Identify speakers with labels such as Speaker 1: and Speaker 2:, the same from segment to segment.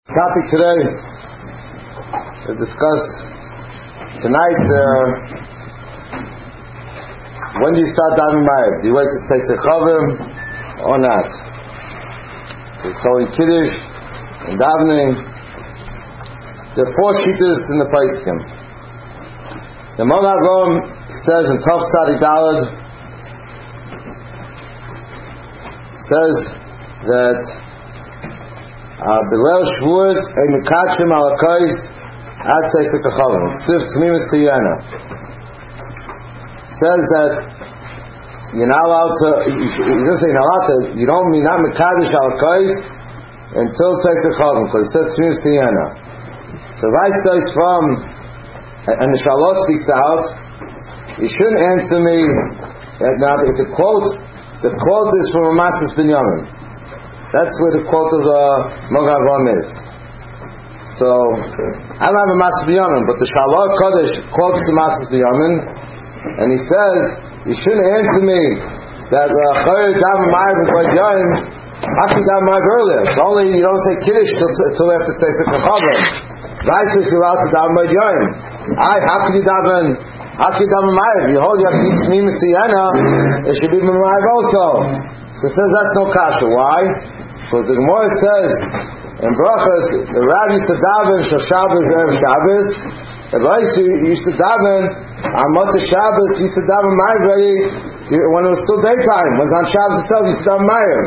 Speaker 1: Topic today to discuss tonight. When do you start davening Ma'ariv? Do you wait to say Sechavim or not? It's only Kiddush and davening. There are four shittas in the Paiskim. The Magen Avraham says in Tov Tzadik Daled, says that Bilel Shavuos and Mekachim Alakais Ad Seisek Achavim Tzif Tzmimus Tiyana says that you're not allowed to, you don't mean not Mekadosh Alakais until Seisek Achavim, because it says Tzmimus Tiyana. So Vice says from, and the Shalosh speaks out, you shouldn't answer me. Now the quote is from Ramasas Binyamin. That's where the quote of the Magen Avraham is. So, I don't have a Masas Binyamin, but the Shalom Kodesh quotes the Masas Binyamin, and he says, you shouldn't answer me that Chayr Daven Ma'ariv and B'Yad Yom, how can you daven Ma'ariv earlier? It's only, you don't say Kiddush till after Seisek Achavim. Right says you're allowed to daven B'Yad Yom. How can you daven Ma'ariv? You hold you have to eat Tzmimus Tiyana, it should be Ma'ariv also. So it says that's no kasha. Why? Because the Gemara says in Brachos, the Rabbi used to daven Shal Shabbos Erev Shabbos. The Rabbi used to daven on Motzei Shabbos. He used to daven Ma'ariv ready when it was still daytime. When it was on Shabbos itself, he used to daven Ma'ariv.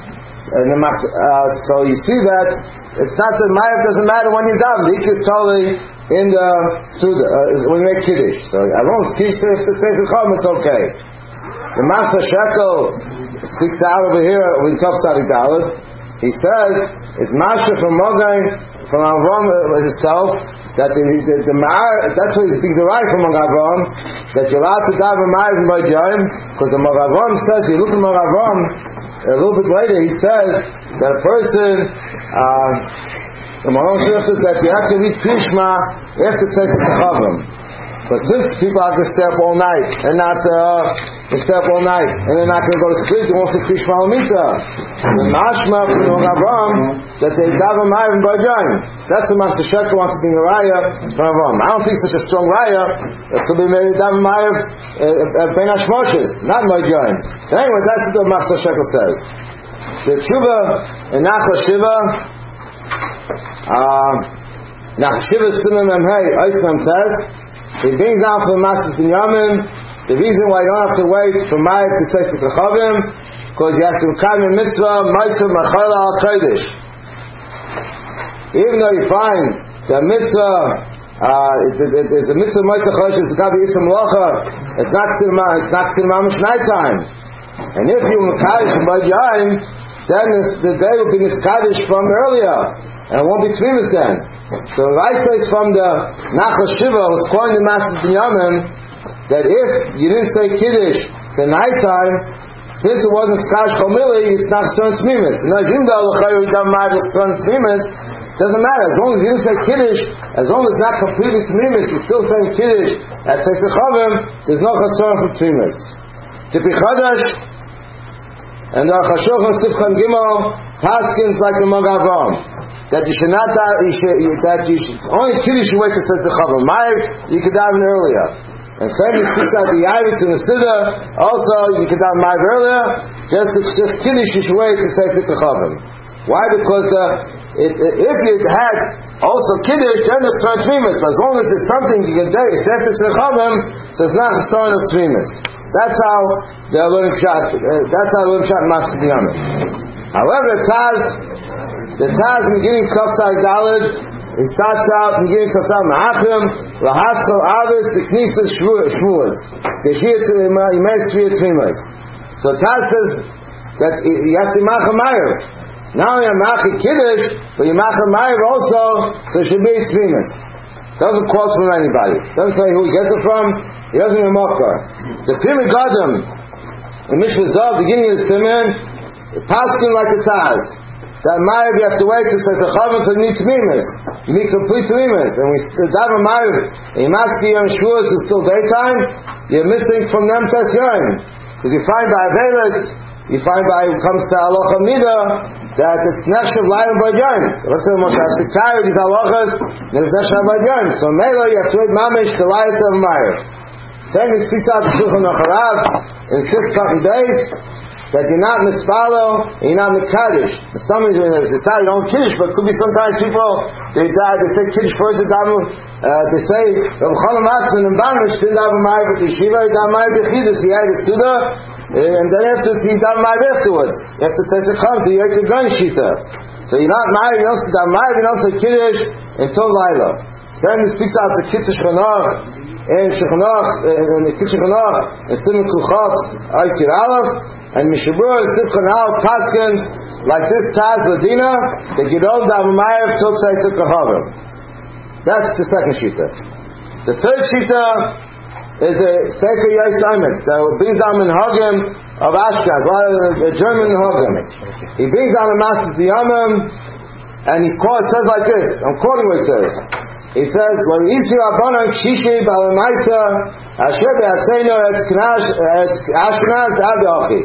Speaker 1: So you see that it's not that Ma'ariv doesn't matter when you daven. The Ikka is totally in the when you make Kiddush. So as long as Kiddush says it's okay. The Master Shekel speaks out over here in Tov Tzadik Daled. He says it's Masha from Magen from Avraham himself that the Ma'ariv, that's what he speaks right from Magen Avraham, that you're allowed to daven Ma'ariv and B'Yad Yom, because the Magen Avraham says, you look at Magen Avraham a little bit later, he says that a person the Magen Avraham says that you have to read Krishma after Seisek Achavim. But since people are going to stay up all night and not stay up all night and they're not going to go to sleep, they won't say Krishma Almita. The Mashma from the Magen Avraham that they daven Ma'ariv and B'Yad Yom. That's what Master Shekel wants to bring a raya from Avraham. I don't think such a strong raya that could be made daven Ma'ariv Ben Hashmoshes, not B'Yad Yom. Anyway, that's what Master Shekel says. The Tshuva in Nachal Shiva, Nachal Shiva Siman Memhei Ois Memtes. He brings down from Masas Binyamin the reason why you don't have to wait for Ma'ariv to Seisek Achavim, because you have to come in mitzvah Ma'aseh Machal Al Kodesh. Even though you find the mitzvah, there's a mitzvah Ma'aseh Kodesh, it's got to be Isam Locha, it's not still Mamish nighttime. And if you Mekadosh from B'Yad Yom, then the day will be Miskadosh from earlier, and it won't be Tzmimus then. So I say from the Nachal Shiva was quoting the Masas Binyamin that if you didn't say Kiddush to nighttime, since it wasn't Skash Chomili, it's not Stern Tzmimus. Even though L'chayr Daven Ma'ariv is Stern Tzmimus, doesn't matter. As long as you didn't say Kiddush, as long as it's not completely Tzmimus, you're still saying Kiddush at Seisek Achavim, there's no concern for Tzmimus. Tipi Chadash and the Chashochan Sifchan Gimel Paskins like the Magen Avraham. That you should not only Kiddush you wait to Seisek Achavim. Ma'ariv you could daven earlier. And same as speaks out the Yavetz and the Siddur, also you could daven Ma'ariv earlier. Just Kiddush you should wait to Seisek Achavim. Why? Because if you had also Kiddush, then it's not Tzmimus. But as long as there's something you can do, it's after Seisek Achavim, so it's not a sign of Tzmimus. That's how the learning shot. That's how the learning shot Masas Binyamin. However, the Taz in the beginning of Tov Tzadik Daled, he starts out in the beginning of Tov Tzadik Ma'achim, Lahaskol Avis, B'Knisas Shmuas, Geshir Yimei Tzviyah Tzmimus. So Taz says that you have to Ma'achim Ma'ariv. Now you have Ma'achim Kiddush, but you Ma'achim Ma'ariv also, so it should be Tzmimus. Doesn't quote from anybody. Doesn't say who he gets it from. He doesn't even mocker. The Pirmei Gadim, in Mishra Zav, beginning of the Siman, Paskin like the Taz. That Ma'ariv you have to wait to Seisek Achavim because you need Tzmimus. You need complete Tzmimus. And we daven Ma'ariv, and you must be on Shavuos, it's still daytime, you're missing from them Tes Yom. Because you find by Avelis, you find by, when it comes to Halacha Midah, that it's nechshav Laila B'Yom. Let's say the Moshe has tired these halachas, and it's nechshav B'Yom. So Mela, you have to wait mamish to Laila to Meir. Same thing speaks out to Shulchan Aruch in 6 days that you're not mispalo and you're not mikdash. The stomach is you don't kiddush, but it could be sometimes people they say kiddush first they say Rav Chaim Asman and Banish didn't have a Meir with Yeshiva, he got Meir B'Chidus, he had a Suda, and then afterwards he got Meir afterwards. After Tzesek Cham, so you had to gun Shita. So you're not Meir, you don't got Meir, you don't say kiddush until Laila. Then he speaks out to Kitzur Shechanach, and Shechanach, and the Kitzur Shechanach, and Simon Kuchat, Aysir Aleph, and Mishabur, and Sivchan Aleph, Paskins, like this Taz Ladina, that you don't have a Meir till Tzesek Cham. That's the second shita. The third shita is a Sefer Yais Emes that brings down Minhagim of Ashkenaz, a lot of German Minhagim. He brings down the Masas B'Yamim, and he says like this. I'm quoting with this. He says, "When Yisri Rabbanan Kshishi Balamaisa Asher Be'atzeinu Ashkenaz Adachi."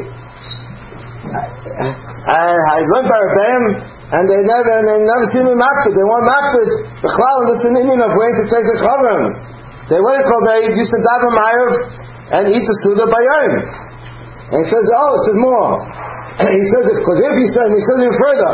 Speaker 1: And I learned by Rebbeim. And they never seen me makbid. They weren't makbid. The chalal, this is an Indian of waiting to Tzesek Cham. They waited till they used to daven Ma'ariv and eat the Suda by Yom. And he says, it says more. And he says, because if he says even further.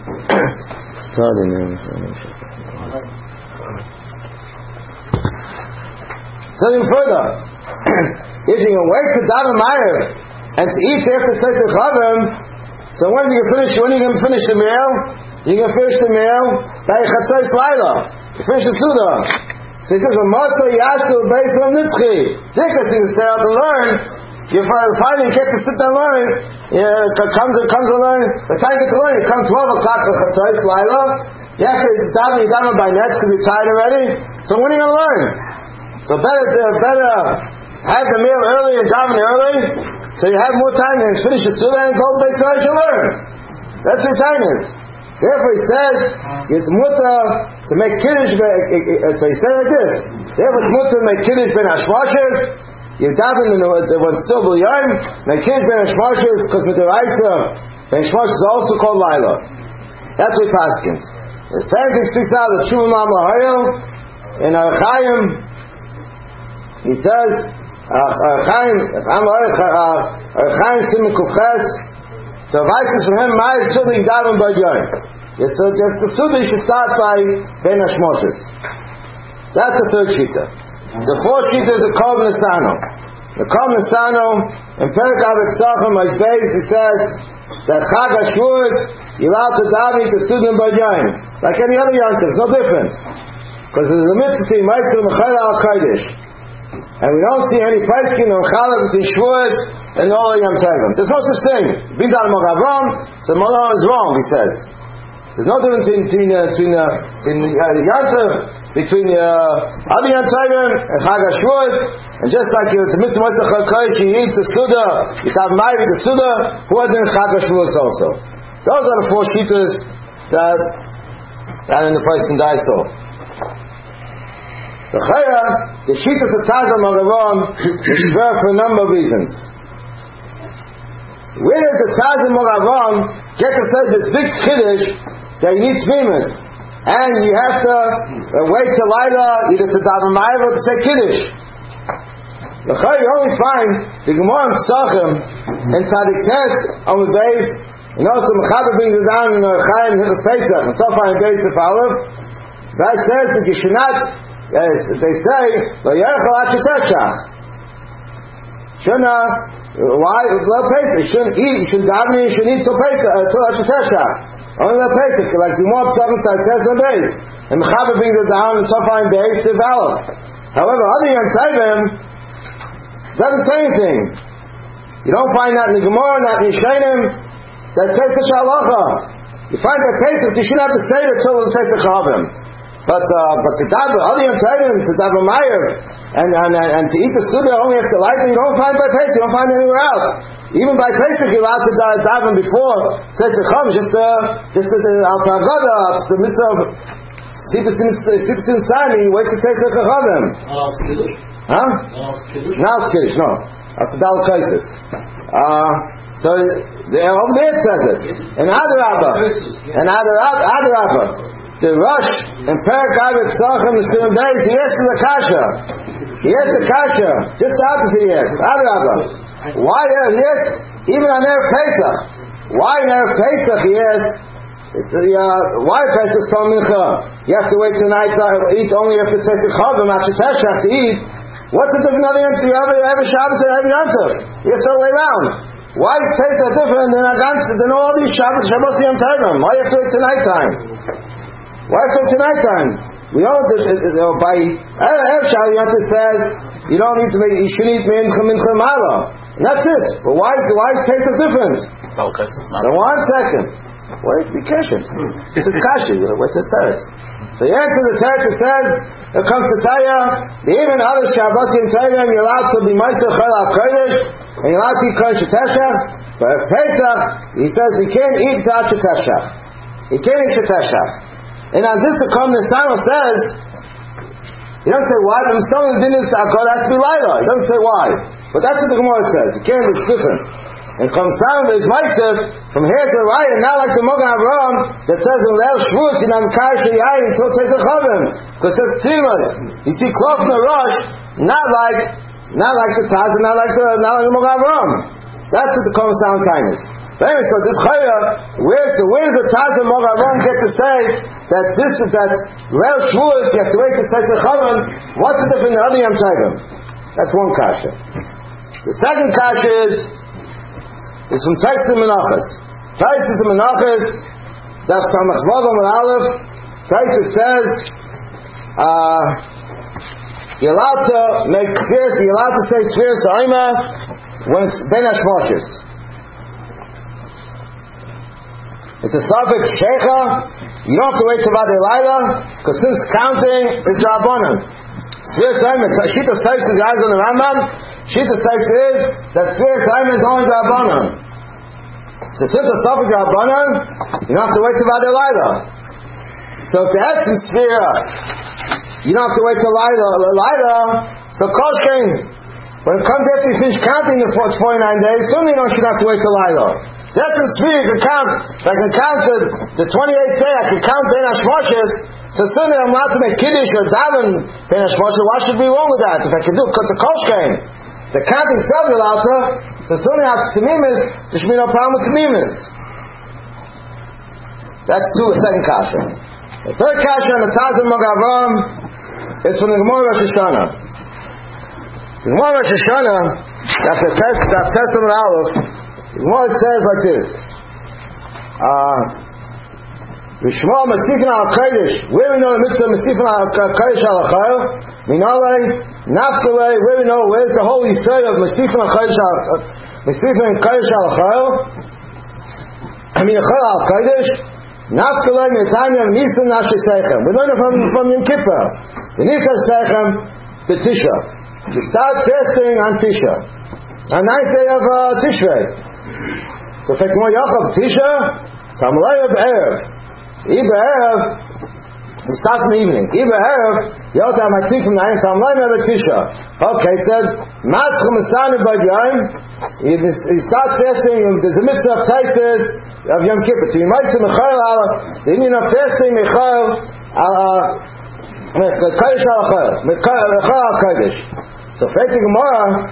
Speaker 1: Says even further. If you can wait to daven Ma'ariv and to eat after Tzesek Cham, so when are you going to finish the meal? You're going to finish the meal by Chatzos Laila. You finish the Suda. So he says, when Moshe Yashku based on Nitzchi, Dikkas you stay out to learn, you finally get to sit there and learn, comes and learn, by the time you get to learn, you come 12 o'clock for Chatzos Laila, you have to daven by nets because you're tired already, so when are you going to learn? So better have the meal early and daven early, so you have more time to finish the Suda and go to base to learn. That's what time is. Therefore he says, it's mutter to make kiddush, so he says like this, therefore it's mutter to make kiddush ben hashmashers, you daven when still b'yom, make kiddush ben hashmashers, because with the Raisa, ben hashmashers is also called Laila. That's what Paskins. The second thing speaks out of Shuvim Lam Lahayel, in Archaim, he says, Archaim Simon Kufches. So Vices from him, my Suda Yidavim B'Yom. So just the Suda should start by Ben Hashmoshes. That's the third shita. The fourth shita is the Kol Nesano. The Kol Nesano in Perek Avet Sachem Beis he says that Chag HaShavuos you're allowed to daven the Suda B'Yom like any other Yom Tov. There's no difference because there's a mitzvah between Ma'aser Mechayla Al Kodesh. And we don't see any Paiskin or Chalak between Shavuos and all the Yom Tovim. There's no such thing. Brings out Mag Avram, so Malon is wrong, he says. There's no difference between Yom Tov, between other Yom Tovim and Chag HaShavuos, and just like it's a mitzvah Moshe Chakosh, you eat the Suda, you have Ma'ariv the Suda, who was in Chag HaShavuos also. Those are the four shitas that in the person dies so. The Shitas of Tazam Magavam is fair for a number of reasons. Where does the Tazam Magavam get to say this big Kiddush that you need Tmimus? And you have to wait till Laila either to daven Ma'ariv or to say Kiddush. The you only find the Gemara in Pesachim and Tzadik Tes on the base, and also Mechaber brings it down in Chaim Hilchos Pesach and Tofah in Beis of Aleph. That says that you should not. Yes, they say, "Lo yerchol acheteshach." Shouldn't why? Lo Pesach. You shouldn't eat. You shouldn't daven. You shouldn't eat till Pesach, till acheteshach. Only the Pesach, like the more seven side says on base, and Mechaber brings it down and Tofah in Beis to Aleph. However, other Yom Tovim doesn't say anything. You don't find that in the Gemara, not in Yishayim, that says such halacha. You find that Pesach, you shouldn't have to say it till the Pesach Chavim. But to daven other Yom Tovim, to daven Ma'ariv, and to eat the Suda only after light, you don't find by Pesach, you don't find anywhere else. Even by Pesach, you're allowed to daven before Tzesek Cham, just the Al Tagada, the mitzvah of Sibbetzin Sani, you wait to Tzesek Chavim. Huh? Now it's Kiddush, no. That's the Dal Kaisis. So over there it says it. And Adarabba. The Rosh and Perak Avet Tzachim the Simon Beis, he asks the Kasha. Just the opposite he asks. Adarabba. Why he asks? Even on Erev Pesach. Why in Erev Pesach he asks? Why Pesach Tom Mincha? You have to wait tonight to eat only after Tzesik Chavim, after Teshach to eat. What's the difference other than every Shabbos and every Yom Tov? You have to go way around. Why is Pesach different than all these Shabbos Yom Tovim? Why you have to wait to nighttime? Why have to wait to nighttime? We all by Erev Shabbos Yom Tov says you shouldn't eat Mincha Mala. And that's it. But why is Pesach different? So 1 second. Wait, be careful. This is Kashi. What's the teretz? So you answer the teretz. It says it comes to Taya. Even other Shabbos and Tayim, you're allowed to be Meister Chol HaKodesh, and you're allowed to eat Kodesh Teshach. But Pesach, he says he can't eat Tach Teshach. He can't eat Teshach. And on this to come, the Sano says, he doesn't say why, but some of the dinners has to be Laila. He doesn't say why. But that's what the Gemara says. You can't, it's different. And comes down is Maitzah from here to the right, and not like the Mogan Avraham that says in Leil Shvus, in Amkai Shayai, until Tzesach Chavim. Because it says Timas. You see cloth in the Rosh, not like the Taz, and not like the Mogan Avraham. That's what the common sound time is. But anyway, so this Chaya, where's the Taz and Mogan Avraham get to say that Leil Shvus, you have to wait to Tzesach Chavim? What's the difference in other Yom Tovim? That's one kasha. The second kasha is from Taisus Menachos. Taisus Menachos, Daf Tamach Vav Amud Aleph. Taisus says you're allowed to make spheres. You're allowed to say spheres to Oima when it's Ben Hashmoshes. It's a suffix Sheikha. You don't have to wait till Vadei Laila because since counting is Rabbanan. Spheres to Oima. Shita Taisus is eyes on the Rambam. Shita Taisus is that spheres to Oima is only Rabbanan. So since it's suffix Rabbanan, you don't have to wait till Vadei Laila. So if the Etzim sphere, you don't have to wait till Laila. So Koshkin, when it comes after you finish counting the 49 days, certainly you shouldn't have to wait till Laila. The Etzim sphere, you can count. If I can count the 28th day, I can count Ben Hashmoshes. So certainly I'm allowed to make Kiddush or Daven Ben Hashmoshes. What should be wrong with that? If I can do it, because of Koshkin, the counting still be allowed to. So certainly after Tamimis, there should be no problem with Tamimis. That's a second kasha. The third kasha on the Taz and Mogan Avraham is from the Gemara Rosh Hashanah. The Gemara Rosh Hashanah, after Testament Aleph, the Gemara says like this: Rishma Masifin al Kodesh. Where we know the mitzvah Masifin al Kodesh al Chayil, Minalei Nafkalei. Where we know where's the holy story of Masifin al Kodesh al Chayil. I mean Chayil al Kodesh. Nafkalei Netanya Nisan Nashesechem. We learn it from Yom Kippur. The Nisan Sechem the Tisha. You start fasting on Tisha, on 9th day of Tishrei. So if you want Tisha, Tamalei Be'erev. Be'erev, you start in the evening. Be'erev, you have to have my tea from 9th Tamalei Be'tisha. Okay, it said Matzchum Esanu B'Yom. You start fasting. There's a mitzvah of Taisus of Yom Kippur. So you might say Mechael Aleph. The Indian of fasting Mechael Kodesh al Kodesh. So facing Gemara,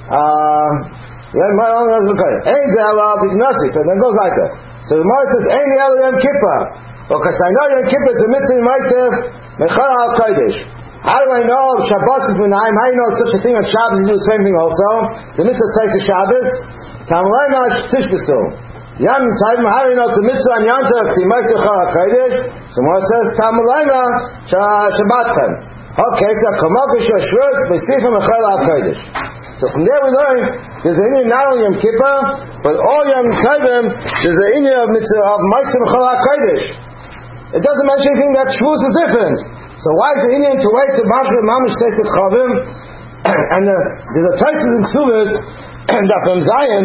Speaker 1: Ein Ze'alav B'Gnasi. So then it goes like that. So the Gemara says Ein Ze'alav Yom Kippur. Because I know Yom Kippur is a mitzvah in Ma'asev Mechael al Kodesh. How do I know Shabbat is Menayim? How do you know such a thing on Shabbos? You do the same thing also. The mitzvah takes the Shabbos. Tamalei Ma'ash Tishbesu. Yom Tovim. How do you know it's a mitzvah on Yom Tov? Tzimai Tzechal HaKodesh. So Gemara says Tamalei Shabbatchem. Okay, so Kamokish Yashvus Mesifim Mechal HaKodesh. So from there we learn there's an Indian not only Yom Kippur, but all Yom Tovim there's an Indian of mitzvah of Ma'asev Mechal HaKodesh. It doesn't mention anything that Shavuos is different. So why is the Indian to wait to Mamish Tzesach Chavim? And there's a Taisus in Ksuvos and from Zion.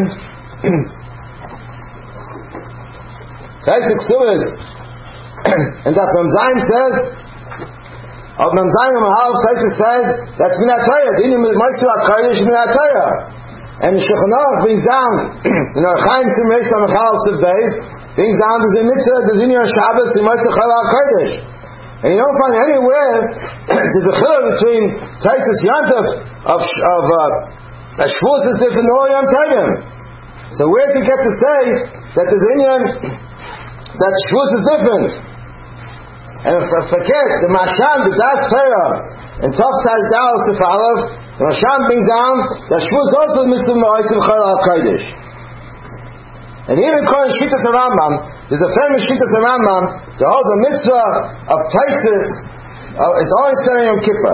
Speaker 1: Taisus Ksuvos and from Zion says, of Mem Zion Mahal, Taisus says that's Minat Torah. The Indian Ma'asev HaKodesh is Minat Torah. And the Shulchan Aruch brings down, in our Chaim Simreis on the Chalal Siv Beis, brings down the mitzvah, the Zinyan Shabbos, the Moshe Chalal Kodesh. And you don't find anywhere there's a chilur between Taisus Yontif of Shavuos is different than all Yom Tovim. So where do you get to say that the Zinyan, that Shavuos is different? And if I forget, the Masham, the Das Torah, and Tov Tzad Dal Sif Aleph, the Masham brings down that Shavuos also is mitzvah Ma'asim Chalal Kodesh. And even according to Shittas Rambam, there's a famous Shittas Rambam, the whole mitzvah of Taisus is always said on Yom Kippur.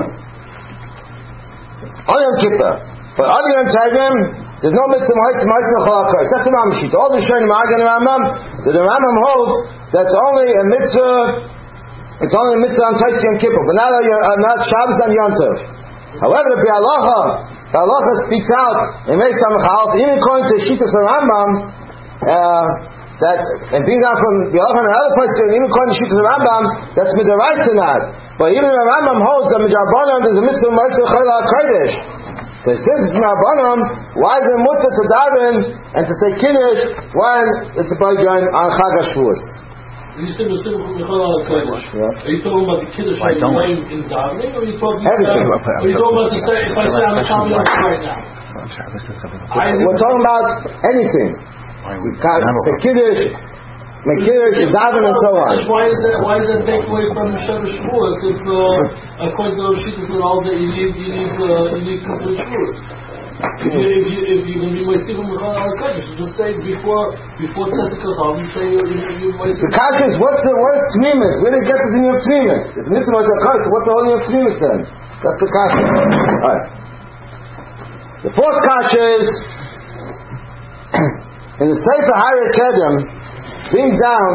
Speaker 1: On Yom Kippur. But on Yom Tovim, there's no mitzvah Ma'asim Chalal Kodesh. That's the Rambam Shittas. All the Shonim argue in the Rambam, that the Rambam holds that's only a mitzvah. It's only a mitzvah on Taisus Yom Kippur, but not Shabbos and Yom Tov. However, the Halacha speaks out in Meis Samachal, even according to Shittas Rambam, that and being out from the Halacha and other places, even according to Shittas Rambam, that's midaraisa not. But even the Rambam holds that midrabanan there's a mitzvah Ma'asim Chalal Kodesh. So since it's midrabanan, why is it mutter to daven and to say kiddush when it's about going on Chag HaShavuos?
Speaker 2: You said the simple from the Chalal Kodesh. Are you talking about the kiddush in davening, or are you talking
Speaker 1: everything?
Speaker 2: Are you talking about the say if I say I'm a Shalom right now?
Speaker 1: We're talking about anything. We can't say kiddush, make kiddush, daven, and so on.
Speaker 2: Why is that take away from the Shavuos if according to those shittas and all that you need complete Shavuos? If you're going to be Moistif on the Chalal Kodesh, just say before Tzesek Chacham, you say you're Moistif.
Speaker 1: The kasha is what's Tmimus? Where did it get the meaning of Tmimus? It's mitzvah Moshe Kodesh. What's the whole meaning of Tmimus then? That's the kasha. Alright. The fourth kasha is in the Sefer Harei Kedem, brings down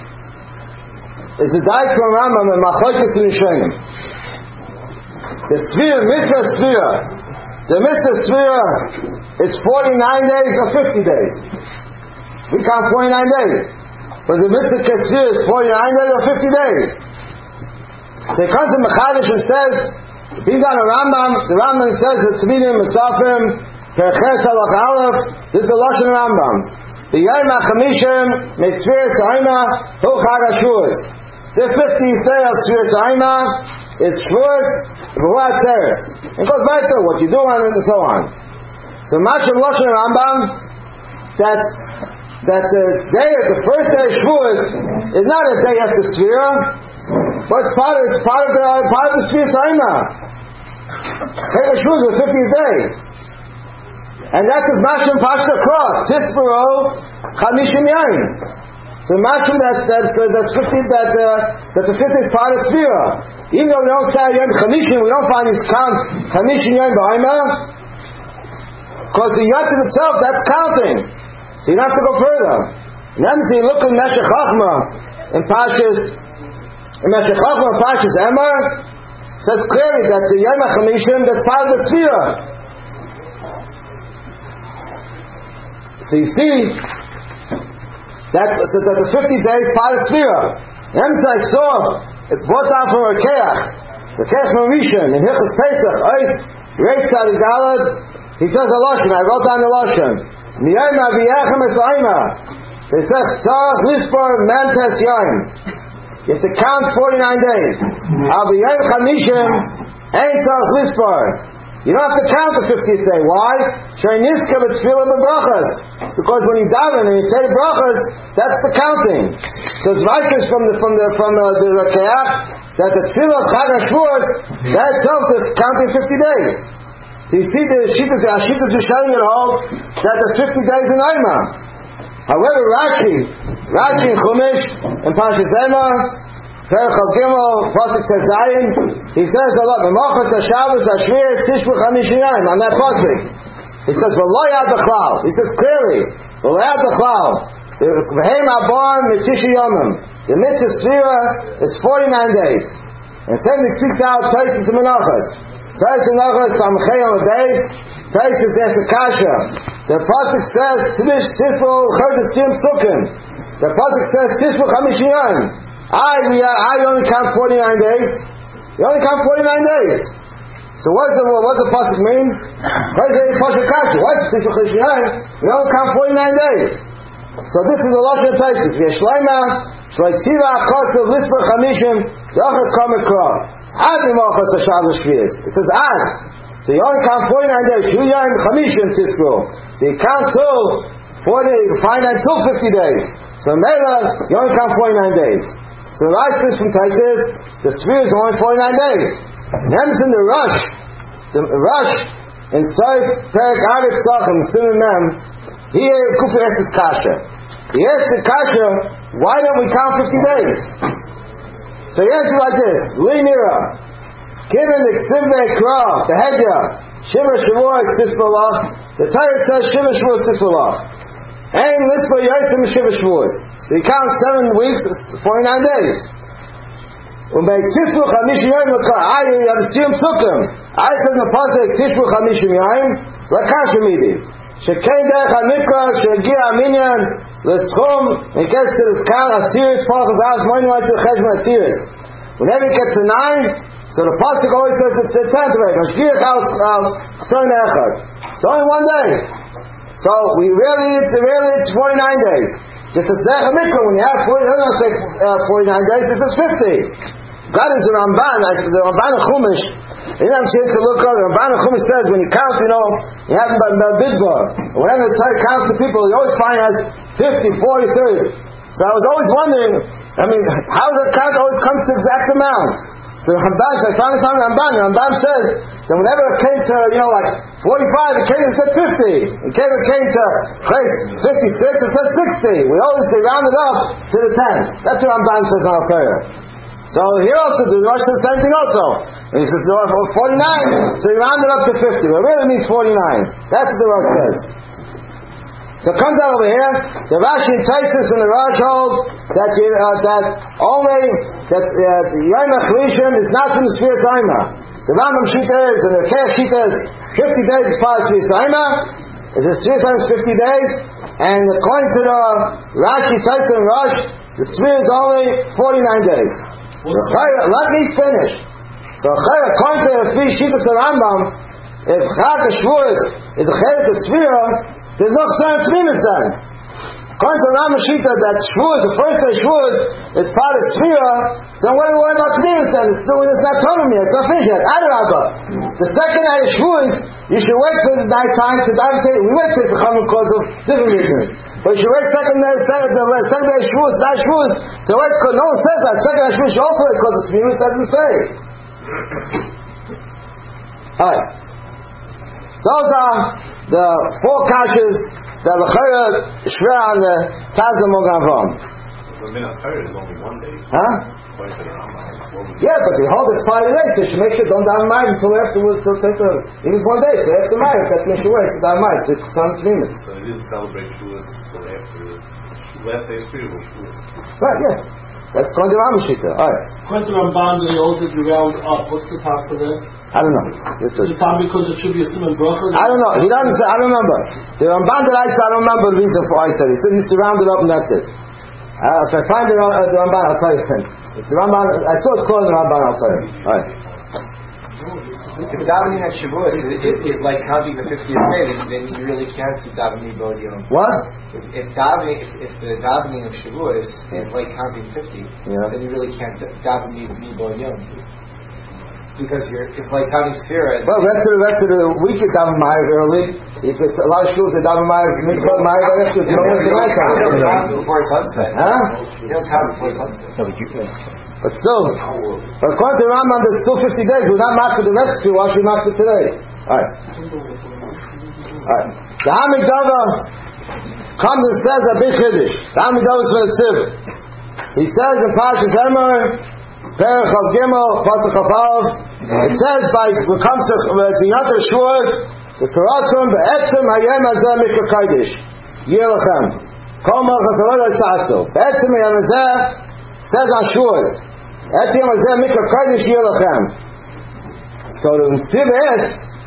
Speaker 1: is the Daikon Rambam and Machlokes Rishonim. The Sfira, mitzvah Sfira. The mitzvah Sfira is 49 days or 50 days. We count 49 days. But the mitzvah Sfira is 49 days or 50 days. So he comes to Mechadish and says, brings down a Rambam, the Rambam says that Tzvidim, Mesafim, Perches Halach Aleph, this is a Lashon Rambam. The Yom HaChamishim, Mesfiras Ha'ima, Hu Chag HaShavuos. The 50th day of Sfiras Ha'ima is Shavuos, V'hu Atzeres. It goes right through what you do and so on. So much of Lashon Rambam that the day of the first day of Shavuos is not a day after Sfira, but it's part of the Sfiras Ha'ima. Chag HaShavuos is the 50th day. And that's his mashim pashta cross. Tisbaro chamishim yain. So mashim that's the 50th part of Sfira. Even though we don't say yom chamishim, we don't find his count chamishim yain b'ayma, because the yativ itself that's counting. So you don't have to go further. And then you look in Meshech Chachma in Meshech Chachma in Pashas Emor says clearly that the yom chamishim that's part of the Sfira. So you see that the 50 days part of Sfira. And I saw it brought down from Rekeach from Rishon in Hilchos Pesach. Reitz Tzadi Daled. He says the Lashon. I wrote down the Lashon. Miyayim Aviyachem Esayim. So he says Tzarach Lispar Mantes Yayim. You have to count 49 days. Aviyayim Chamishim Ein Tzarach Lispar. You don't have to count the 50th day. Why? Shayniska b'tfilah b'brachas. Because when you daven and you say the brachas, that's the counting. So it's righteous from the Rekeach that the tfilah of Chag HaShavuos that itself is counting 50 days. So you see the Shittas Rishonim at home that the 50 days in Aima. However, Rashi in Chumash in Parshas Emor, Perach Al Gimel, Pasuk Tezayin, he says a lot. B'machas HaShabbos HaShvius Tishbu Chamishim Yayim on that pasuk. He says V'lo Yad B'chlal. He says clearly V'lo Yad B'chlal. V'heim Abon M'Tishi Yomim. The mitzvah Sfira is 49 days. And same thing speaks out Taisus and Menachos. Taisus and Menachos Tamchei on the days. Taisus asks the Kasha. The pasuk says Tishbu Chodesh Tim Sukkim. The pasuk says Tishbu Chamishim Yayim. I only count 49 days. You only count 49 days. So what does the pasuk mean? Why is it pasuk kasha? Why is it we don't count 49 days? So this is the lashon of Taisus. V'yeshleima shleitiva kosav lisper chamishim yachar kamikra ad imachas hashav l'shvius. It says ad. So you only count 49 days. Shu yayim chamishim tiskru. So you count till 49 till 50 days. So Mela, you only count 49 days. So the last thing from Taisus, the sphere is only 49 days. Nems in the rush in Soif Perik Arik Sachem Simon Mem, here Kufa asks kasha. He asks the kasha, why don't we count 50 days? So he answers like this: Li Nira, given the Ksivne Kra, the Hedya, Shimmer Shavuot Tisbalach. The Torah says Shimmer Shavuot Tisbalach, and Lispa Yitzim Shimmer Shavuot. So he counts 7 weeks, 49 days. Umay Tishbu Chamishim Yom L'Kar. You have to see him Sukkim. I said in the pasuk Tishbu Chamishim Yom L'Kasha Midi. Shekein Derech HaMikra Shegia Aminyan L'Schum. It gets to this count Asiris PalchasAz Moinu Atzil Cheshvan Asiris. Whenever it gets to 9, so the pasuk always says it's the 10th day. Mashgiach Al Chson Echad. It's only 1 day. So it's 49 days. This is Derech HaMikra. When you have 49 days, this is 50. Got into Ramban, the Ramban of Chumash. You know, I'm saying to look over. Ramban of Chumash says when you count, you have Bidbar. Whenever the Torah counts the people, you always find as 50, 40, 30. So I was always wondering, how does that count always comes to exact amount? So Ramban, I finally found Ramban. Ramban says that whenever it came to, like 45, it said 50. It came to 56, it said 60. We always round it up to the 10. That's what Ramban says in Al-Torah. So here also, the Rosh says the same thing also. And he says, no, it was 49, so he rounded up to 50. But it really means 49. That's what the Rosh says. So it comes out over here, the Rashi and Taisus and the Rosh hold that the Yom HaCharishim is not from the Sphere Saima. The Rambam Shita is, and the Kef Shita is, 50 days is part of Sphere Saima. The Sphere Saima is 50 days, and according to the Rashi, Taisus and Rosh, the Sphere is only 49 days. Let me finish. So according to the 3 Shitas of Rambam, if Chag HaShavuos is a Chelik of Sphira, there's no Chsar Tzmimus then. According to Rambam Shita that Shavuos, the first day Shavuos is part of Sphira, then what do we worry about Tzmimus then? It's not told yet, it's not finished yet. Adarabah. The second day of Shavuos, you should wait for the night time to die and say, we wait for the Chachamim because of different reasons. But you should wait second day of Shavuos, not Shavuos, to wait because no one says that. Second day of Shavuos, you also wait because it's Tzmimus, doesn't say. Alright. Those are the 4 kashas that the Chayot Shver on the Tazla Mogan Avram.
Speaker 3: The Minat Chayot is only 1 day.
Speaker 1: Huh? Yeah, but you hold this part of the day, so you should make sure don't daven Ma'ariv until afterwards, even 4 days, so after Ma'ariv, that's when you should wait to daven Ma'ariv, to Chsar Tzmimus.
Speaker 3: So they didn't celebrate Shavuos until after their spiritual Shavuos.
Speaker 1: Right, yeah. That's according to Rambam Shita. Alright.
Speaker 2: According to Ramban, they also do round up. What's the top for that?
Speaker 1: I don't know.
Speaker 2: Is it time because it should be a Simon Bracha?
Speaker 1: I don't know. He doesn't say, I don't remember. The Ramban that I said, I don't remember the reason for I said. He said he used to round it up and that's it. If I find the Ramban, I'll tell you. If the Ramban, I saw it called the Ramban, I'll tell you. Alright.
Speaker 4: If davening at Shavuot is like counting the 50th day, then you really can't keep davening Bod Yom.
Speaker 1: What?
Speaker 4: If the davening of Shavuot is like counting 50, then you really can't daven Bod Yom. Because it's like counting Sphira.
Speaker 1: Well, rest of the week is daven Ma'ariv early. If it's a lot of shuls that daven Ma'ariv, Mikvah Ma'ariv, afterwards, you don't want to night time.
Speaker 4: You don't count before sunset.
Speaker 1: Huh?
Speaker 4: You don't count before sunset.
Speaker 1: No, but still, according to Rambam, there's still 50 days. We're not marked for the rest of you. Why should we mark for today? Alright. The Hamidava comes and says a big Chiddush. The Hamidava is for the Tziv. He says in Parshas Emor, Perech of Gimel, Pasuk of Alav, it says when it comes to Yonah Shavuot, so Karatzum be'etzem hayem hazeh mikra kodesh yelachem kol malchus avodah sasu be'etzem hayem hazeh says on Shavuot etzem hazeh mikra kodesh yelachem. So the Tziv is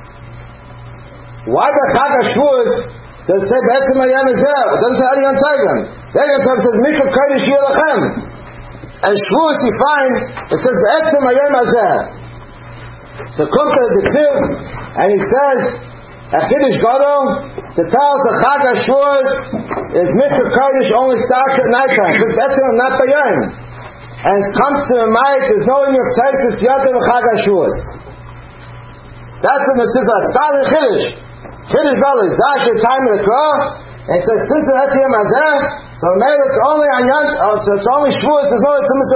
Speaker 1: why the Chag HaShavuos does it say be'etzem hayem hazeh? It doesn't say Ariyon Targum. The Ariyon Targum says mikra kodesh yelachem, and Shavuos you find it says be'etzem hayem hazeh. So come to the Ksiv, and he says, a Kiddush Gadol, to tell us the Chag HaShavuos is Mikra Kodesh only starts at night time. Because that's not by Yom. And it comes to the Mayit, there's no in your place, it's Yotem Chag HaShavuos. That's what it says, start in Kiddush. Kiddush Gadol is Dash at time of the Krah, and it says, since it's at Yom Hazeh, so maybe it's only on Yom, so it's only Shavuos, there's no Mitzvah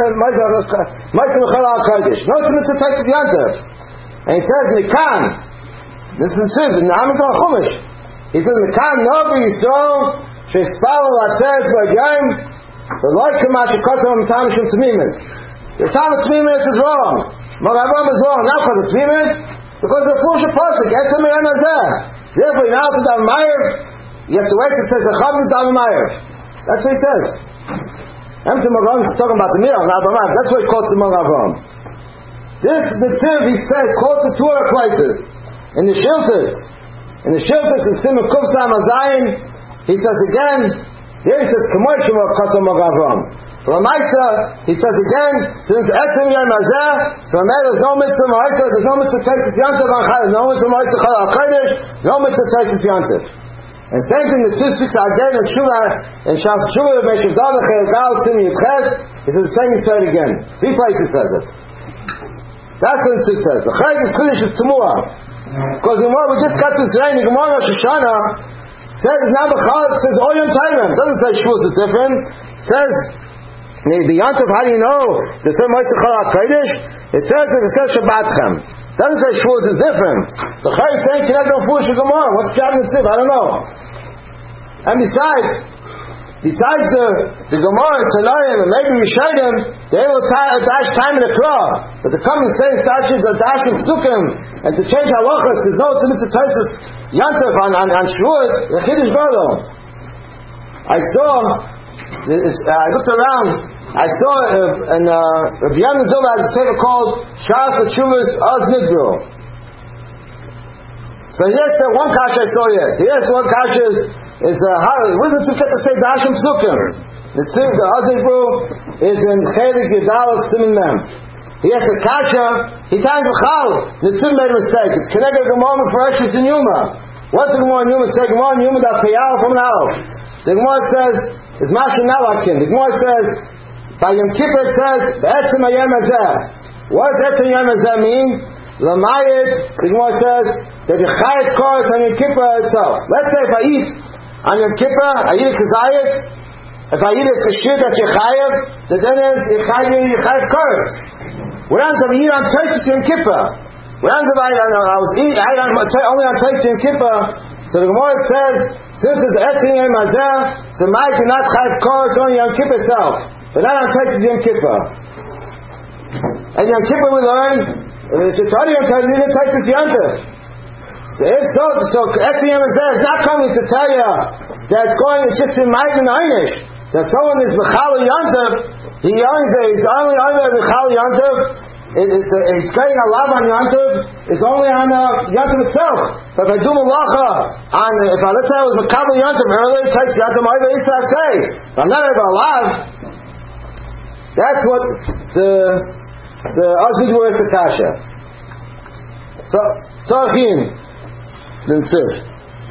Speaker 1: Chal HaKodesh. No Mitzvah Text Yom Tov. And he says, Mikan, this is in the Amid Chumash. He says, "Mekan Novi Yisrael Sheispal Latzes B'Yom V'Loikem Ashikotam Tamishim Tamimis." The Tam Tamimis is wrong. Magavam is wrong. Not because it's Tamimis, because the Fush Apostle gets him in there. Therefore, now to Dav Meir, you have to wait till it says Echad is Dav Meir. That's what he says. Emsa Magavam is talking about the meal, not Dav Meir. That's what he quotes the Magavam. This is the Tziv. He says, quote the two other places. In the Shiltas in Simon Kuf Sam Azayin, he says again, there he says, Kamoy Shemor Kasam Magavam. Lamaisa, he says again, since Etzem Yom Hazeh, so there's no mitzvah Ma'aikah, there's no mitzvah Teisus Yantav on Chayim, no mitzvah Ma'aikah Chal HaKodesh, no mitzvah Teisus Yantav. And same thing, the Tzid speaks again in Shuvah, in Shaf Shuvah, Meshav Davah, Chayil Gal, Sim Yitches, he says the same he said again. 3 places says it. That's what the Tzid says. The Chayil is Chiddush of Tzumuah. Because we just got to Zerayin, the Gemara Rosh Hashanah says now B'chal, it says Oyam Taimim. It doesn't say Shavuos is different. It says the Yantav, how do you know? It says Moisei Chal HaKodesh. It says Shabbatchem. It doesn't say Shavuos is different. The Chai is saying Kineg no Fush Gemara. What's the job in the Tziv? I don't know. And besides the Gemara, Tanoim, and maybe Yishayim, they will dash time in the Krah. But to come and say statutes are dashing Psukim, and to change halachas, there's no mitzvah Taisus Yantav on Shavuos, the Kiddush Gadol. I looked around, I saw in Rabbi Yehuda Zilma has a sefer called Shas Teshuvos Az Nidbro. So yes, the one kasha I saw, yes, one kasha is how where does it get to say Dashim Psukim? The Az Nidbro is in Chelik Yudal Simin Mem. He has a kasha, he times B'chal, the Tzim made a mistake. It's connected to Gemara for Rishis in Yuma. What did Gemara in Yuma say? Gemara in Yuma da Peyal from an Aleph. The Gemara says, it's Masha Nalakin. The Gemara says, by Yom Kippur it says, B'etzim Hayom Hazeh. What does Etzim Hayom Hazeh mean? L'mayit, the Gemara says, that the Chayet Kors on Yom Kippur itself. Let's say if I eat on Yom Kippur, I eat a Kazayas, if I eat a Kashir that Yechayev, then Yechayev Kors. What happens if I eat on Taisus Yom Kippur? What happens if I eat only on Taisus Yom Kippur? So the Gemara says, since it's Etzim Yom Hazeh, so Mai cannot Chayev Kors on Yom Kippur itself, but not on Taisus Yom Kippur. And Yom Kippur we learn, it's a Tadi Yom Taisus Yom Tov. So if so Etzim Yom Hazeh is not coming to tell you that it's going, it's just in Ma'id and Einish. That someone is B'chal Yom Tov, he's only over B'chal Yom Tov, it's getting a love on Yom Tov, it's only on Yom Tov itself. But if I do Malacha, let's say I was B'chal Yom Tov earlier, it takes Yom Tov over Yitzhak say, if I'm not over love, that's what the Azid was the Kasha. So Achim, the Tzir.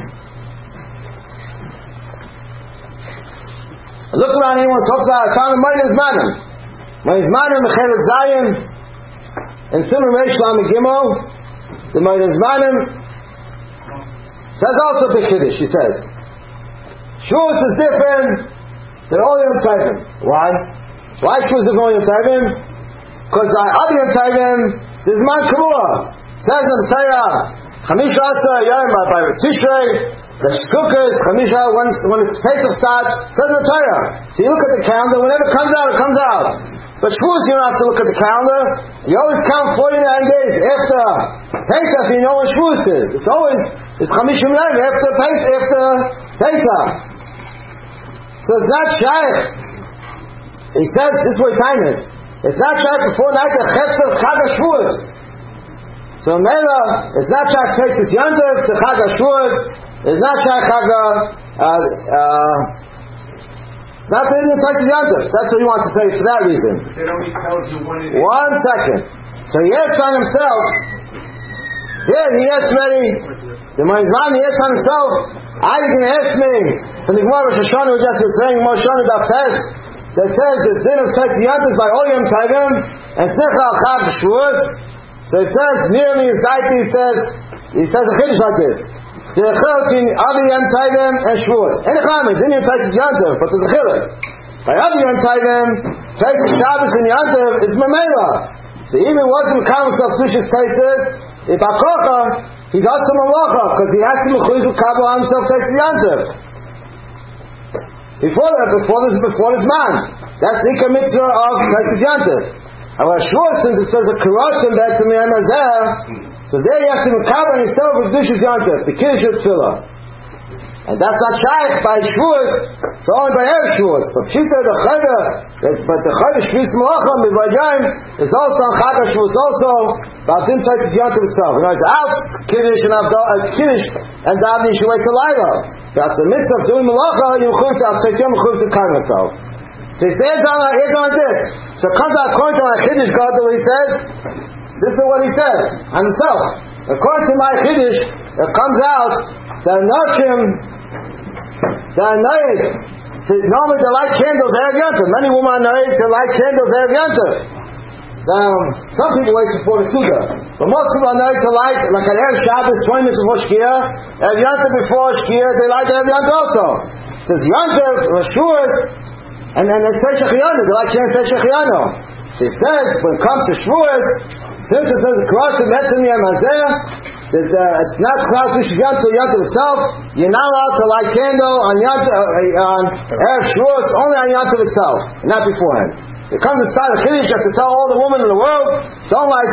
Speaker 1: Look around here when it talks aboutAtan Ma'inez Manim. Ma'inez Manim, Mechelet Zayin, and Simon Reish Lamed Gimel, the Ma'inez Manim says also B'Kiddush, he says. Shavuos is different than all Yom Tovim. Why? Why Shavuos is different than all Yom Tovim? Because other Yom Tovim, there's Man Kavua. It says in the Torah, Chamish Asar Yom by Tishrei, the Sukkot, Chamisha, when it's Pesach start, says in the Torah. So you look at the calendar, whenever it comes out, it comes out. But Shavuos, you don't have to look at the calendar. You always count 49 days after Pesach, you know when Shavuos is. It's Chamishim Lev, after Pesach. So it's not Shaykh. He says, this is where time is. It's not Shaykh before night, the Chesed of Chag HaShavuos. So Mela, it's not Shaykh Teisus Yantav, the Chag HaShavuos. It's not Shaykh Chaga, not that it didn't touch the Yantav. That's what he wants to tell you for that reason.
Speaker 3: It only tells you when it is.
Speaker 1: 1 second. So he asked on himself, he asked already, the Ma'izman, he asked on himself, are you going to ask me, from the Gemara Rosh Hashanah, which was saying, Moshe Hashanah Daf Tes, that says the din of Tzitz Yantas by all Yom Tovim, and Snicha al Chag Shavuos. So he says, nearly his deity, he says a Chiddush like this. The Chiluk between other Yom Tovim and Shavuos. And the Chlam, it's in Yom Tzitz Yantas, but there's a Chiluk. By other Yom Tovim, Tzitz Shabbos and Yantas is Mamela. So even wasn't counting himself Tush's Taisis, if Akocha, he's also Malacha, because he has to Mechuyev Kabbalah on himself Tzitz Yantas. Before this man. That's the Ikar Mitzvah of Tzitz Yantas. However, Shavuos, since it says a Karotim back to Miyam Azeh, so there you have to Mekabel yourself with Dushas Yantas, the Kiddush Tefillah. And that's not shaykh by Shavuos, it's only by Erev Shavuos. But Pshita, the Chayda, but the Chayda Shvis Malachim, Mivayim, is also on Chag HaShavuos also, about Din Tzitz Yantav itself. In other words, out Kiddush and Davening should wait till Laila. That's the mitzvah of doing Malacha, you Mechuyev to Tzitz Yom, Mechuyev to Kang yourself. So he says on this. So it comes out according to my Kiddush Gadol, he says, this is what he says on himself. According to my Kiddush, it comes out that Nashim, normally they light candles Erev Yantav. Many women are married to light candles Erev Yantav. Some people wait before the Suda. But most people are married to light, like an Erev Shabbos, 20 minutes before Shkia, Erev Yantav before Shkia, they light Erev Yantav also. It says Yantav, Shavuos, and then they say Shechianu, they like to say Shechianu. So he says, when it comes to Shavuos, since it says Karotim Etzem Yom Hazeh, it's not Chal Tushas Yantav itself. You're not allowed to light candle on Erev Shavuos, only on Yantav itself, not beforehand. It comes to start a Kiddush, you have to tell all the women in the world, don't light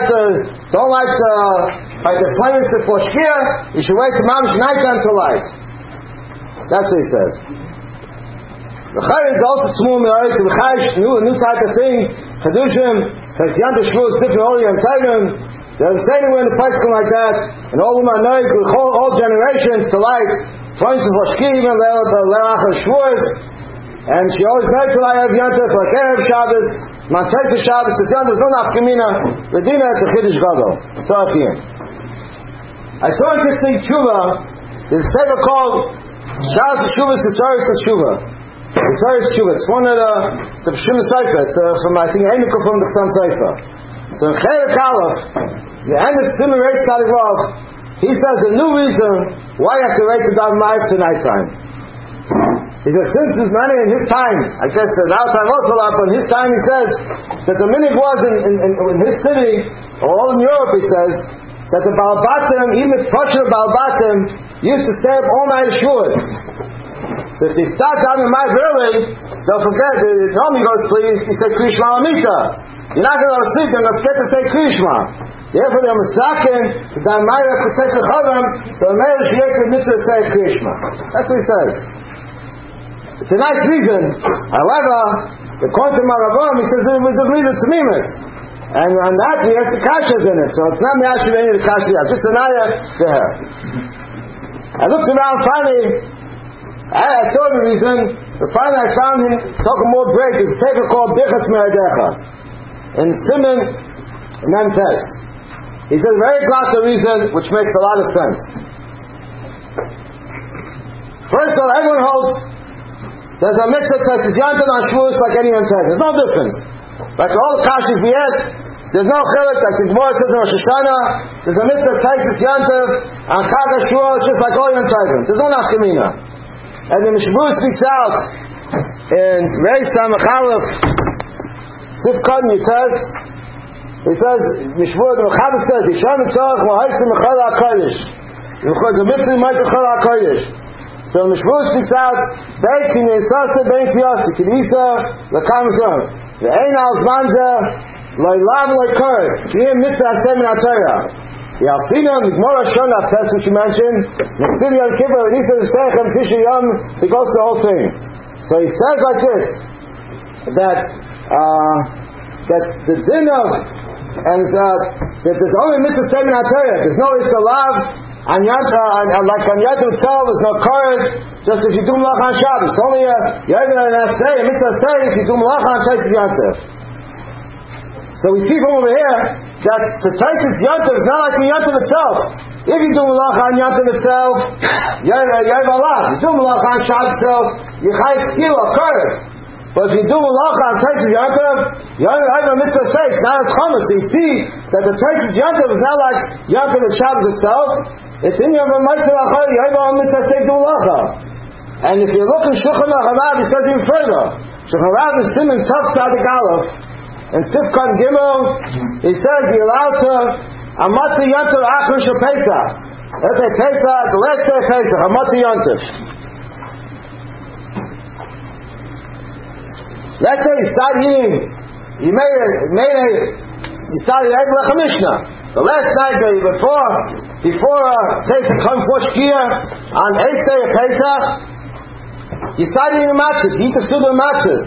Speaker 1: by the 20 minutes before Shkia. You should wait till Mamish nighttime to light. That's what he says. The Chayr is also Tzmur Me'arik to the Chayish, new type of things. Chedushim, Tzitz Yantav Shavuos, different all Yom Tovim. There's a saying when the place come like that, and all women know all generations to light 20 before Shkia, even Le'achar Shavuos, and she always made to light Erev Yantav, like Erev Shabbos, Mantzei Shabbos, Tzitz Yantav, no nafkamina, Medina, it's a Chiddush Gadol. It's all here. I saw interesting Tshuva, there's a sefer called Shabbos Teshuvah, Tzesaris Teshuvah. Tzesaris Teshuvah, it's one of the, it's a Shimon Sefer, it's from, I think, Einikel from the Sun Sefer. So in Chelik Aleph, the end of Simon Reitz Tzadik Vav, he says a new reason why you have to wait to daven Ma'ariv to nighttime. He says since there's many in his time, I guess at our time also a lot, but in his time he says that the minhag was in his city, or all in Europe he says, that the Baal Batim, even the Prussian Baal Batim, used to stay up all night at Shavuos. So if they start davening Ma'ariv early, they'll forget, normally he goes to sleep, he said Kriya Shema Lamita. You're not going to go to sleep, they're going to forget to say Kriya Shema. Therefore, they're mistaken that Ma'ariv protects the Chavam, so the Meir should make the mitzvah to say Kriya Shema. That's what he says. It's a nice reason. However, according to Maravam, he says there was a reason to Mimas. And on that, he has the kashas in it. So it's not Me'ashiv any of the kashas, just an ayah there. I looked around, finally, I saw the reason, but finally I found him talking more break. It's a sefer called Birchas Me'adecha. In Simon Memtes. He says very glad reason, which makes a lot of sense. First of all, everyone holds there's a mitzvah that says Yantav on Shavuos like any Yom Tov. There's no difference. Like all the kashas we ask, there's no chiluk. Like the Gemara says in Rosh Hashanah, there's a mitzvah that says Yantav on Chag HaShavuos just like all Yom Tov. There's no nafkamina. And the Mishmur speaks out in Reis Samach Aleph Sifkan Yutas. He says, Mishmur the Mechaber says, Yisham Yitzhak Mahaisim Mechal HaKadosh. Because the mitzvah might Mechal HaKadosh. So Mishmur speaks out, Beit Kinesasa Beit Yasi Kedisa Lakam Zon. The Ein Al Zmanza Loi Lav Loi Kurs. Here Mitzvah Hashem in HaTorah. The Alfina Migmor Shona test which you mentioned. Nexiv Yom Kippur Nisa Zestechem Tisha Yom. He goes the whole thing. So he says like this, that the din of and that there's only mitzvah statement on Torah. There's no Yisrael love on Yantav, like on Yantav itself. There's no chorus. Just if you do Malacha on Shabbos, it's only a mitzvah say if you do Malacha on Shabbos Yantav. So we see from over here that the Taisus Yantav is not like the Yantav itself. If you do Malacha on Yantav itself, you have a lot. You do Malacha on Shabbos itself, you have skill, of course. But if you do Malacha on Taisus Yantav, you have a mitzvah say, it's not as Chamas. So you see that the Taisus Yantav is not like Yantav and Shabbos itself. It's in your mitzvah Achar, you have a mitzvah say, do Malacha. And if you look in Shulchan Aruch, he says even further. Shulchan Aruch is Siman Tov Tzadik Aleph. And Sifkan Gimel, he says you're allowed to Amatzi Yantav Achar Shel Pesach. Let's say Pesach, the last day of Pesach, Amatzi Yantav. Let's say you start eating, you started eating like a Mishnah. The last night before Pesach comes for Shkia, on 8th day of Pesach, you start eating matzahs, you eat the Suda matzahs.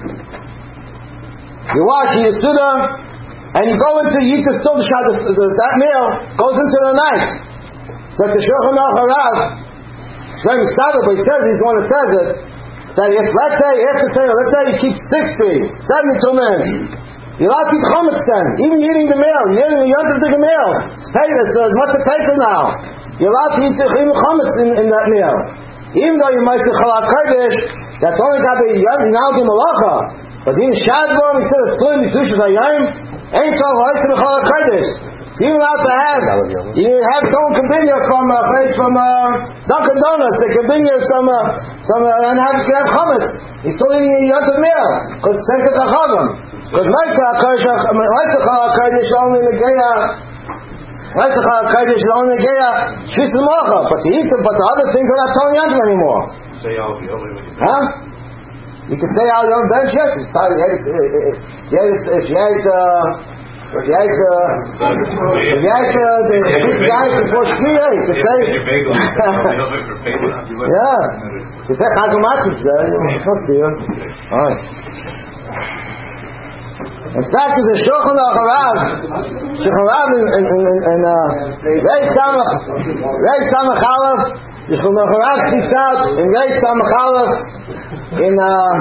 Speaker 1: You watch your Suda, and you go into, you eat the Suda, that meal goes into the night. So the Shulchan Aruch, it's very stubborn, but he says, he's the one that says it, that if, let's say you keep 60, 72 minutes, you're allowed to eat chametz then, even eating the meal, you're eating the Yontif the meal, it's much of Pesach now, you're allowed to eat the chametz in that meal. Even though you might say Chalal Kodesh, that's only got to be now do Malacha. But even Shadbon, he said it's Tluim B'Tushas Hayom, ain't so hard to the Chalal Kodesh. So you're allowed to have, someone can bring you from a place from Dunkin' Donuts, they can bring you some and have chametz. He's still eating a Yontif meal, because it's Pesach HaChavim. Because Meitzah Chalal Kodesh only in the Geya, Shvis L'Mocha, but to eat them, but the other things are not telling Yantav anymore.
Speaker 3: Say Al Yom.
Speaker 1: Huh? You can say Al Yom Ben Yes. If you had the guys before Shkia, you could say. Yeah. You say Chagamatis there. You're supposed to. All right. In fact, there's a Shulchan Aruch in Rei Samach Aleph. The Shulchan Aruch speaks out in Rei Samach Aleph in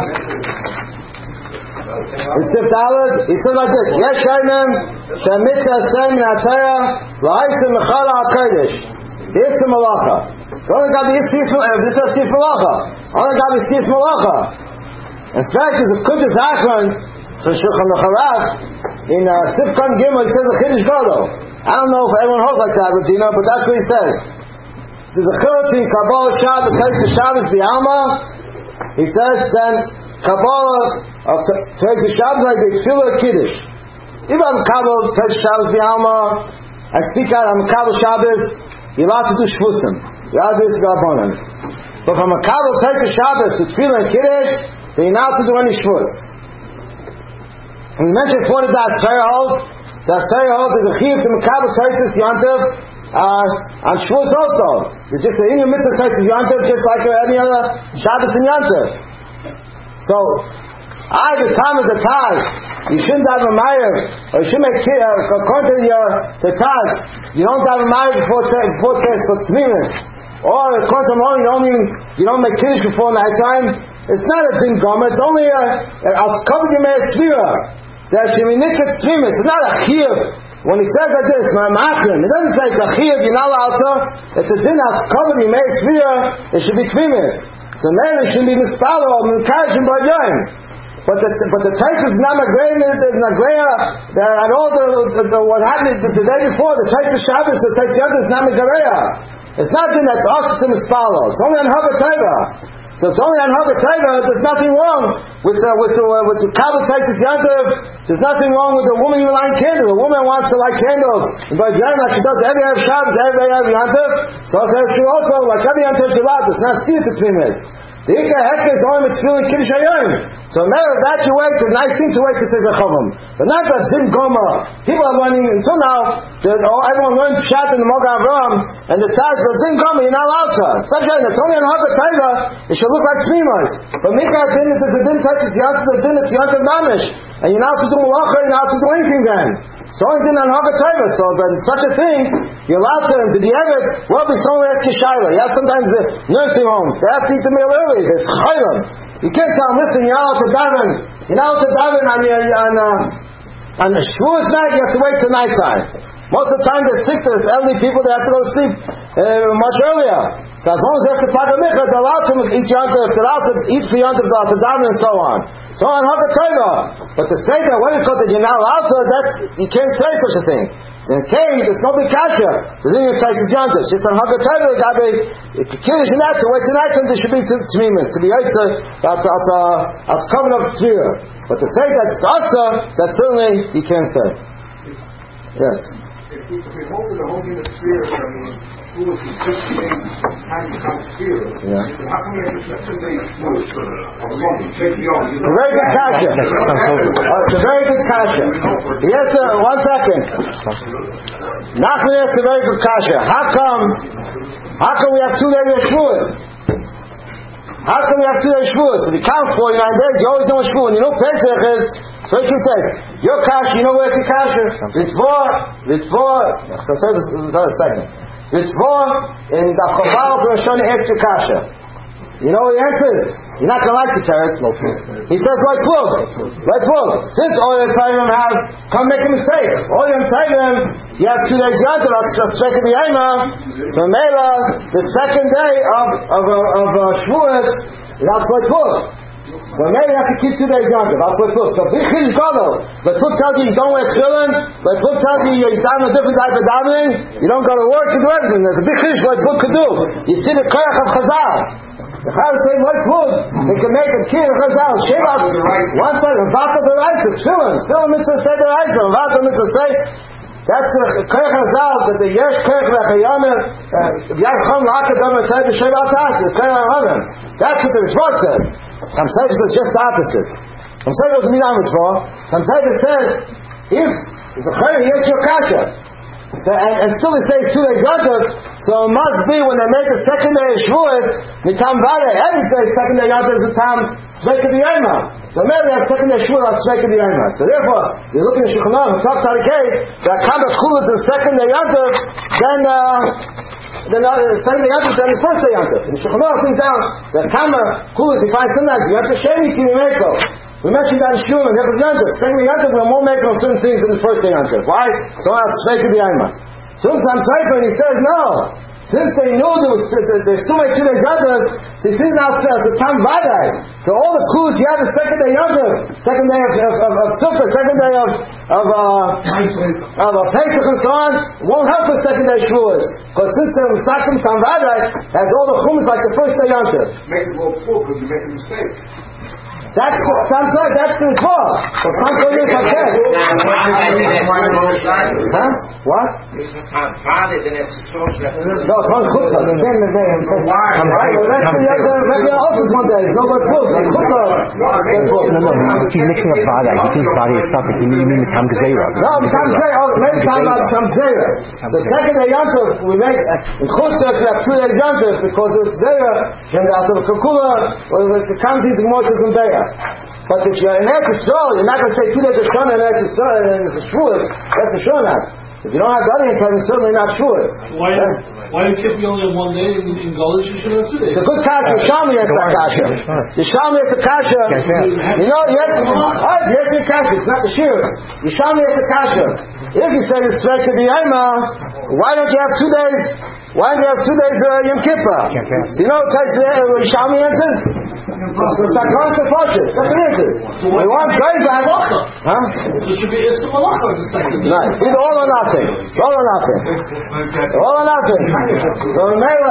Speaker 1: Sif Dalet. He says like this: Yesh Shayim Shemitzah Sem Nataya La'Isem Mechal HaKodesh B'Isem Malacha. It's only got to be Iskis Malacha. Only got to be Iskis Malacha. In fact, there's a Kuntres Achron. So Shulchan Aruch in Sifkan Gimel, he says a Chiddush Gadol. I don't know if everyone holds like that, but that's what he says. There's a Chiluk between Kabbalah Shabbos, Taisus Shabbos B'Alma. He says then Kabbalah of Taisus Shabbos like the Tefillah Kiddush. If I'm Kabbalah Taisus Shabbos B'Alma, I speak out on Kabbalah Shabbos, you're allowed to do Shvusim. You're allowed to do Rabbanans. But from a Kabbalah Taisus Shabbos to Tefillah Kiddush, then you're not allowed to do any Shvus. We mentioned before that Torah holds is a chiyuv to Mekabel Taisus Yantav on Shavuos also. It's just the Inyan Mitzvah Taisus Yantav, just like any other Shabbos and Yantav. So, the time of the Taz, you shouldn't have a Meir, or you should make according to Taz, you don't have a Meir before Tzeres for Tzmiris, or according to Morin, you don't make Kiddush before night time. It's not a Din Gomer, it's only I'll cover you Meir Tzvira. That Sheminikat Tzvimis. It's not a chiyuv. When he says like this, Ma'amachrim, it doesn't say it's a chiyuv, you're not allowed to. It's a din that's covered in Meir Tzvira, it should be Tzvimis. So Meir should be Mispalo, Mikash and Badyayim. But the Taisus is not Nagreya, and all what happened the day before, the Taisus Shabbos, the Taisus Yantav is not Nagreya. It's not din that's also to Mispalo. It's only on Hagatayva. So it's only on Hagatayva. There's nothing wrong with the Kabbalah Taisus Yantav. There's nothing wrong with a woman even lighting candles. A woman wants to light candles, but she does every Erev Shabbos, every Erev Yantav. So it's true also, like every Yantav Shabbat, it's not steer to Tzimis. The Ikar Hekka is only with Tefillah Kiddush Hayom. So now that you wait, it's a nice thing to wait to say Zachavim. But not that Din Gomer. People are learning, until now, everyone learned Pshat in the Moga Avram, and the Taz, the Din Gomer, you're not allowed to. It's only on Hagatayva, it should look like Tzmimas. But Mikar Din is the Din Taisus Yantav, the Din is Yantav Mamish. And you're not allowed to do Malacha, you're not allowed to do anything then. So only Din on Hagatayva. So but such a thing, you're allowed to, and the Eved, well, it's only at Kishayla. You have sometimes the nursing homes, they have to eat the meal early, there's Chaylam. You can't tell them, listen, you're not allowed to daven. You're not allowed to daven On the Shavuos night, you have to wait till nighttime. Most of the time, they're sick, there's elderly people, they have to go to sleep much earlier. So as long as they have to take a mikvah, they're allowed to eat yontif, they're allowed to eat for yontif, they're allowed to daven, and so on. So on Hakatorah. But to say that when it's called that you're not allowed to, that you can't say such a thing. In case it's no big kasha. So then your choice is yontif. Just on Hakatorah, kiddush and that, to wait tonight, there should be tamimus. To be yaitza, that's coming up sphere. But to say that it's asa, that certainly you can't say. Yes.
Speaker 5: If we hold the whole unit sphere, I mean, who was the 58 times count sphere? Yeah. How come we have to 2 days sphere? It's
Speaker 1: a very good kasha. It's a very good kasha. Yes, sir. 1 second. Nachman asks a very good kasha. How come we have 2 days of shvuos? How come we have 2 days Shavuos? If you count 49 days, you always know Shavuos. And you know Pesach is, so you can say, your kasha, you know where's your kasha? Ritzvah, another second. Ritzvah, in the Choval for Rosh Hashanah, answer your kasha. You know what he answers? You're not going to like the teretz. He says, like plug. Since all your Tzayim have, come make a mistake. All your Tzayim, you have 2 days yontif, that's just straight to the Yoma. So Mela, the second day of Shavuot, that's like plug. So Mela, you have to keep 2 days yontif, that's like plug. So big chiddush gadol. But plug tells you don't wear tefillin, but plug tells you you daven a different type of davening, you don't go to work, you do everything. There's a big chiddush like plug could do. You see the koyach of Chazal. The Chazal say like plug, they can make a kid of Chazal, shave out, one side, Vata the right, tefillin mitzvah say the right, Vata mitzvah say, that's the koyach Chazal, that the yesh koyach v'chayamer, yachom l'akadam v'tzay b'shave al-tas, the koyach v'chayamer. That's what the Rishvat says. Some say it's just the opposite. Some say it doesn't mean mitzvah. Some say it says, if the koyach yes your kasha, so, and still they say 2 days yontif, so it must be when they make the second day of Shavuos, mitam vade, every day second day yontif is the time Sveik of the Yoma. So maybe that's second day Shavuot, that's Sveik of the Yoma. So therefore, you look in the Shulchan Aruch, talks out of the cave, that Kamat Chulus is second day yontif, then second day yontif, then the first day yontif. And the Shulchan Aruch brings down that Kamat Chulus, he finds sometimes you have to shave it, you make those. We mentioned that in Shulchan and that was yontif. Second day yontif, we won't make on certain things in the first day yontif. Why? So that's Sveik of the Yoma. So some Sefer, he says, no. Since they knew there's too many 2 days yontif, so he says now it's a tam vadai. So all the clues you have the second day yontif, second day of Sukkot, second day of Pesach and so on, won't help the second day Shavuos. Because since the Sakim tam vadai has all the chumas like the first day yontif.
Speaker 5: Make it go full because you make a mistake.
Speaker 1: That's the Torah. So some Torah is like that. Huh? What? No, it's not Chutzah. It's in the name. Maybe I'll open one day. It's not like Chutzah.
Speaker 6: No. He's mixing up Vada. He thinks Vada is separate. You mean the Tam Gezerah.
Speaker 1: No, Tam Gezerah. Maybe Tam Gezerah. The second day yontif, we make, in Chutzah, we have 2 days yontif, because it's Zerah, and after the Kukula, or the Kantis and Moshes and Be'ah. But if you're in Eretz Yisrael, you're not going to say 2 days of Shana and Eretz Yisrael and it's a Shavuos. That's for sure not. If you don't have the other time, it's certainly not Shavuos.
Speaker 2: Why you only have 1 day in Galilee? You should have 2 days.
Speaker 1: It's a good kasha. Yishami has a kasha. Yishami has a kasha. You know, yes, the kasha. It's not the shir. Yishami has a kasha. If you say it's Tzvek of the Yoma, why don't you have 2 days? Why don't you have 2 days Yom Kippur? So you know what Yishami answers? It's like going to Foshes. That's what it is. We want guys that have... Huh?
Speaker 2: It should be Isra Malacha the second day.
Speaker 1: No, it's all or nothing. It's all or nothing. All or nothing. So the Mela,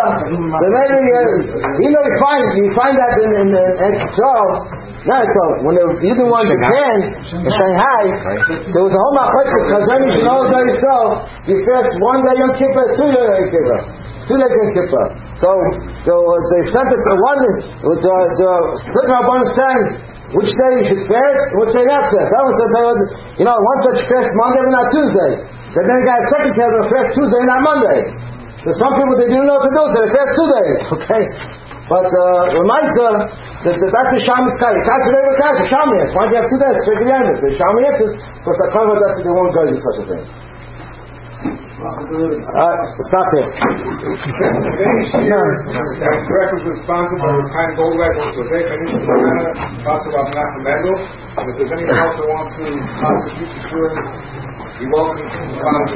Speaker 1: you find that in Israel. No, so when they were even one in Japan, in Shanghai, there was a whole machlokes because then you should know that yourself, you fast 1 day Yom Kippur, 2 days Yom Kippur. 2 days Yom Kippur. So they sent it to one, with the Slick Rabban saying, which day you should fast, which day not fast. That was one said you fast Monday but not Tuesday. Then the guy second said you fast Tuesday not Monday. So some people, they didn't know what to do, so they fast 2 days, okay? But Remaisa, that's the Shami's Kai. That's the Shami's. Why do you have 2 days? Check the Yamis. The Shami's is, because I cover that they won't go do such a thing. Stop here.
Speaker 5: Directors responsible for kind of gold levels, so they can talk about Menachem Mendel. And if there's anyone else that wants to contribute to Shur, you're welcome to